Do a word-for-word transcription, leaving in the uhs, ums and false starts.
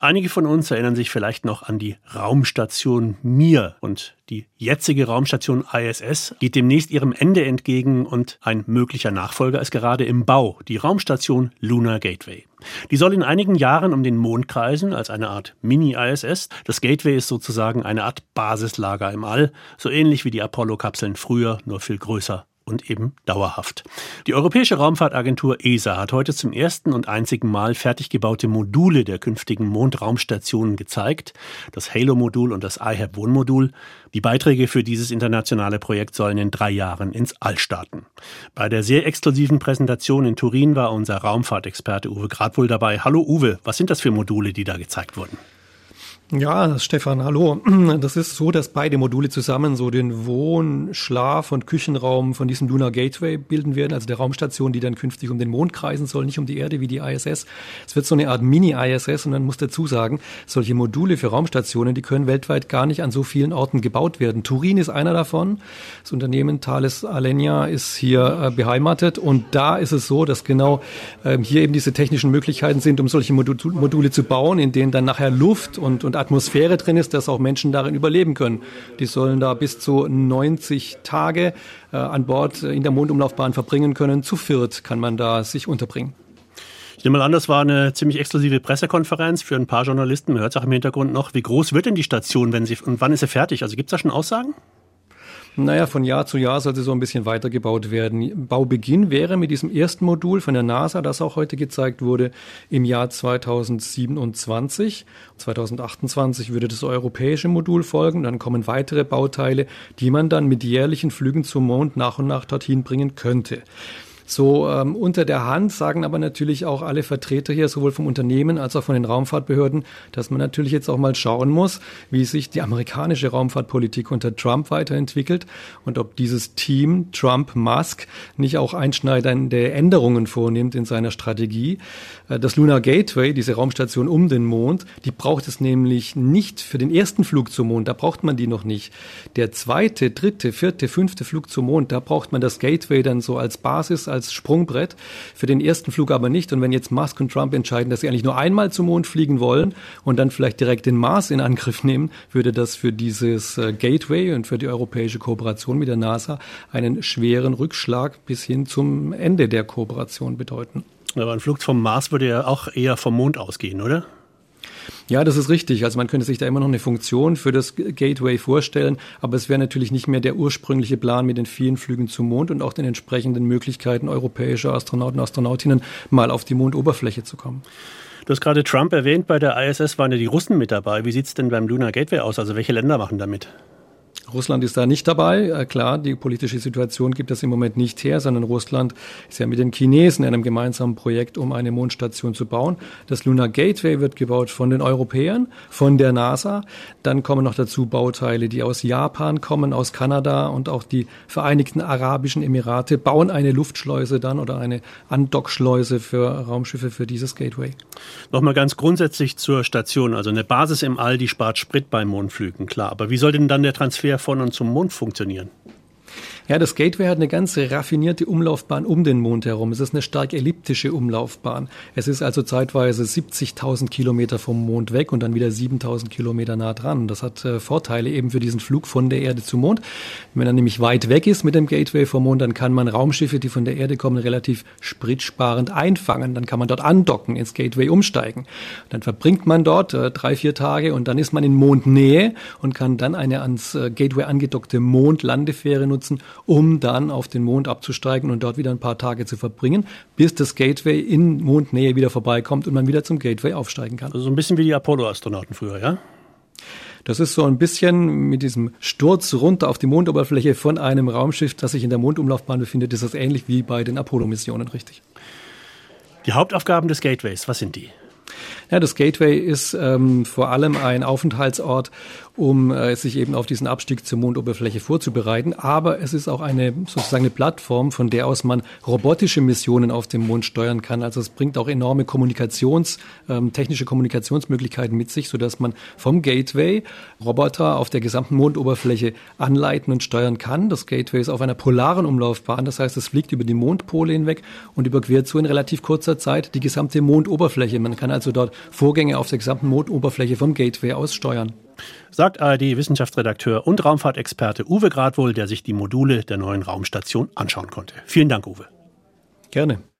Einige von uns erinnern sich vielleicht noch an die Raumstation Mir. Und die jetzige Raumstation I S S geht demnächst ihrem Ende entgegen und ein möglicher Nachfolger ist gerade im Bau, die Raumstation Lunar Gateway. Die soll in einigen Jahren um den Mond kreisen als eine Art Mini-I S S. Das Gateway ist sozusagen eine Art Basislager im All, so ähnlich wie die Apollo-Kapseln früher, nur viel größer und eben dauerhaft. Die Europäische Raumfahrtagentur E S A hat heute zum ersten und einzigen Mal fertig gebaute Module der künftigen Mondraumstationen gezeigt. Das HALO-Modul und das I HAB eins Modul. Die Beiträge für dieses internationale Projekt sollen in drei Jahren ins All starten. Bei der sehr exklusiven Präsentation in Turin war unser Raumfahrtexperte Uwe Gradwohl dabei. Hallo Uwe, was sind das für Module, die da gezeigt wurden? Ja, Stefan, hallo. Das ist so, dass beide Module zusammen so den Wohn-, Schlaf- und Küchenraum von diesem Lunar Gateway bilden werden, also der Raumstation, die dann künftig um den Mond kreisen soll, nicht um die Erde wie die I S S. Es wird so eine Art Mini-I S S und man muss dazu sagen, solche Module für Raumstationen, die können weltweit gar nicht an so vielen Orten gebaut werden. Turin ist einer davon. Das Unternehmen Thales Alenia ist hier äh, beheimatet und da ist es so, dass genau äh, hier eben diese technischen Möglichkeiten sind, um solche Modul- Module zu bauen, in denen dann nachher Luft und, und Atmosphäre drin ist, dass auch Menschen darin überleben können. Die sollen da bis zu neunzig Tage äh, an Bord in der Mondumlaufbahn verbringen können. Zu viert kann man da sich unterbringen. Ich nehme mal an, das war eine ziemlich exklusive Pressekonferenz für ein paar Journalisten. Man hört es auch im Hintergrund noch. Wie groß wird denn die Station, wenn sie, und wann ist sie fertig? Also gibt es da schon Aussagen? Naja, von Jahr zu Jahr soll sie so ein bisschen weitergebaut werden. Baubeginn wäre mit diesem ersten Modul von der NASA, das auch heute gezeigt wurde, im Jahr zweitausendsiebenundzwanzig. zweitausendachtundzwanzig würde das europäische Modul folgen. Dann kommen weitere Bauteile, die man dann mit jährlichen Flügen zum Mond nach und nach dorthin bringen könnte. So ähm, unter der Hand sagen aber natürlich auch alle Vertreter hier, sowohl vom Unternehmen als auch von den Raumfahrtbehörden, dass man natürlich jetzt auch mal schauen muss, wie sich die amerikanische Raumfahrtpolitik unter Trump weiterentwickelt und ob dieses Team Trump-Musk nicht auch einschneidende Änderungen vornimmt in seiner Strategie. Äh, das Lunar Gateway, diese Raumstation um den Mond, die braucht es nämlich nicht für den ersten Flug zum Mond, da braucht man die noch nicht. Der zweite, dritte, vierte, fünfte Flug zum Mond, da braucht man das Gateway dann so als Basis, als Sprungbrett, für den ersten Flug aber nicht. Und wenn jetzt Musk und Trump entscheiden, dass sie eigentlich nur einmal zum Mond fliegen wollen und dann vielleicht direkt den Mars in Angriff nehmen, würde das für dieses Gateway und für die europäische Kooperation mit der NASA einen schweren Rückschlag bis hin zum Ende der Kooperation bedeuten. Aber ein Flug vom Mars würde ja auch eher vom Mond ausgehen, oder? Ja, das ist richtig. Also man könnte sich da immer noch eine Funktion für das Gateway vorstellen, aber es wäre natürlich nicht mehr der ursprüngliche Plan mit den vielen Flügen zum Mond und auch den entsprechenden Möglichkeiten europäischer Astronauten und Astronautinnen mal auf die Mondoberfläche zu kommen. Du hast gerade Trump erwähnt, bei der I S S waren ja die Russen mit dabei. Wie sieht es denn beim Lunar Gateway aus? Also welche Länder machen da mit? Russland ist da nicht dabei. Äh, klar, die politische Situation gibt das im Moment nicht her, sondern Russland ist ja mit den Chinesen in einem gemeinsamen Projekt, um eine Mondstation zu bauen. Das Lunar Gateway wird gebaut von den Europäern, von der NASA. Dann kommen noch dazu Bauteile, die aus Japan kommen, aus Kanada und auch die Vereinigten Arabischen Emirate bauen eine Luftschleuse dann oder eine Andockschleuse für Raumschiffe für dieses Gateway. Nochmal ganz grundsätzlich zur Station. Also eine Basis im All, die spart Sprit bei Mondflügen, klar. Aber wie soll denn dann der Transfer von und zum Mond funktionieren? Ja, das Gateway hat eine ganz raffinierte Umlaufbahn um den Mond herum. Es ist eine stark elliptische Umlaufbahn. Es ist also zeitweise siebzigtausend Kilometer vom Mond weg und dann wieder siebentausend Kilometer nah dran. Das hat äh, Vorteile eben für diesen Flug von der Erde zum Mond. Wenn er nämlich weit weg ist mit dem Gateway vom Mond, dann kann man Raumschiffe, die von der Erde kommen, relativ spritsparend einfangen. Dann kann man dort andocken, ins Gateway umsteigen. Dann verbringt man dort äh, drei, vier Tage und dann ist man in Mondnähe und kann dann eine ans äh, Gateway angedockte Mondlandefähre nutzen, um dann auf den Mond abzusteigen und dort wieder ein paar Tage zu verbringen, bis das Gateway in Mondnähe wieder vorbeikommt und man wieder zum Gateway aufsteigen kann. Also so ein bisschen wie die Apollo-Astronauten früher, ja? Das ist so ein bisschen mit diesem Sturz runter auf die Mondoberfläche von einem Raumschiff, das sich in der Mondumlaufbahn befindet, ist das ähnlich wie bei den Apollo-Missionen, richtig. Die Hauptaufgaben des Gateways, was sind die? Ja, das Gateway ist ähm, vor allem ein Aufenthaltsort, um äh, sich eben auf diesen Abstieg zur Mondoberfläche vorzubereiten. Aber es ist auch eine sozusagen eine Plattform, von der aus man robotische Missionen auf dem Mond steuern kann. Also es bringt auch enorme Kommunikations, ähm, technische Kommunikationsmöglichkeiten mit sich, sodass man vom Gateway Roboter auf der gesamten Mondoberfläche anleiten und steuern kann. Das Gateway ist auf einer polaren Umlaufbahn, das heißt, es fliegt über die Mondpole hinweg und überquert so in relativ kurzer Zeit die gesamte Mondoberfläche. Man kann also dort Vorgänge auf der gesamten Mondoberfläche vom Gateway aus steuern. Sagt A R D-Wissenschaftsredakteur und Raumfahrtexperte Uwe Gradwohl, der sich die Module der neuen Raumstation anschauen konnte. Vielen Dank, Uwe. Gerne.